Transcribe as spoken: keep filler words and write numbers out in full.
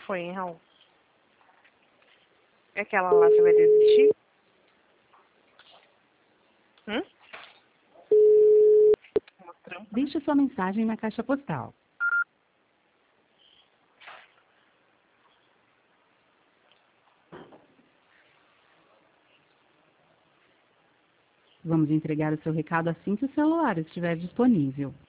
foi, hein, Raul? É aquela lá, você vai desistir? Hum? Mostrando. Deixe sua mensagem na caixa postal. Vamos entregar o seu recado assim que o celular estiver disponível.